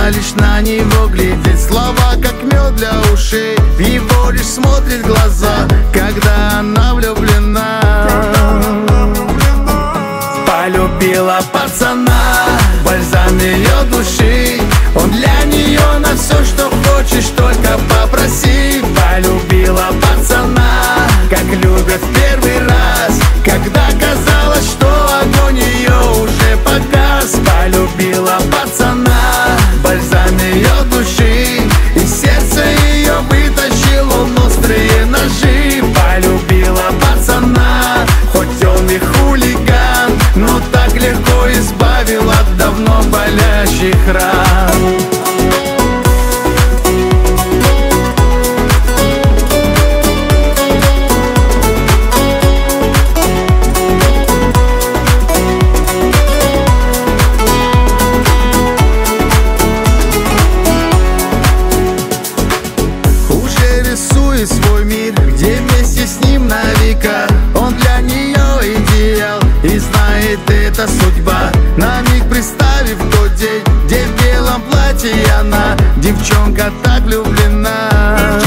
она лишь на него глядит. Слова как мед для ушей, в его лишь смотрит глаза, когда она влюблена. Полюбила пацана, бальзам ее души. Он для нее на все, что хочешь, только попроси. Полюбила пацана, как любят в первый раз, когда казалось, что огонь ее уже погас. Полюбила пацана, бальзам ее души, и сердце ее вытащил он острые ножи. Полюбила пацана, хоть он и хулиган, но так легко избавил от давно болящих ран. Свой мир, где вместе с ним на века. Он для нее идеал, и знает, это судьба. На миг представив тот день, где в белом платье она, девчонка так влюблена.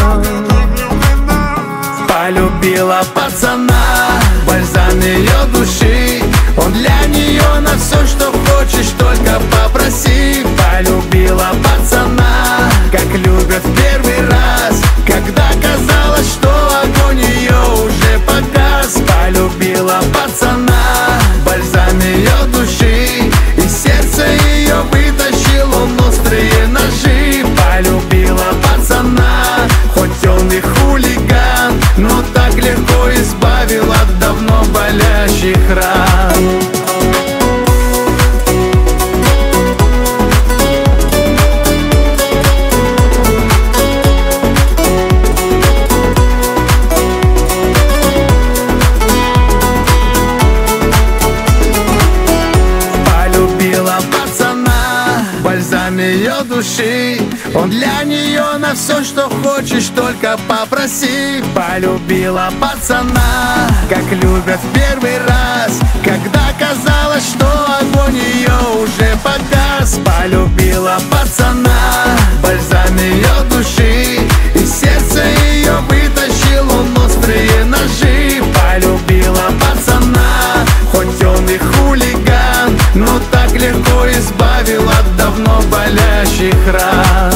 Полюбила пацана, бальзам ее души. Он для нее на все, что хочешь, только попроси. Полюбила пацана, как любят в первый раз, когда казалось, что огонь ее уже погас. Полюбила пацана, бальзам ее души, и сердце ее вытащил он острые ножи. Полюбила пацана, хоть он и хулиган, но так легко избавил от давно болящих ран. Бальзам ее души, он для нее на все, что хочешь, только попроси. Полюбила пацана, как любят в первый раз, когда казалось, что огонь ее уже погас. Полюбила пацана, бальзам ее души, и сердце ее вытащил он острые ножи. Полюбила пацана, хоть он и хулиган, но так легко избавил от давно болящих ран.